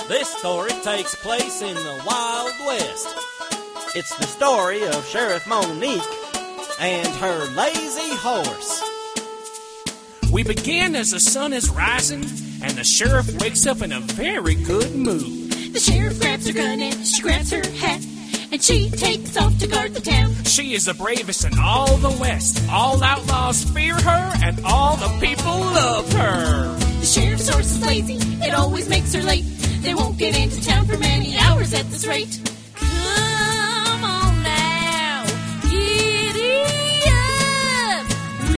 This story takes place in the Wild West. It's the story of Sheriff Monique and her lazy horse. We begin as the sun is rising, and the sheriff wakes up in a very good mood. The sheriff grabs her gun and she grabs her hat, and she takes off to guard the town. She is the bravest in all the West. All outlaws fear her, and all the people love her. The sheriff's horse is lazy, it always makes her late. They won't get into town for many hours at this rate. Come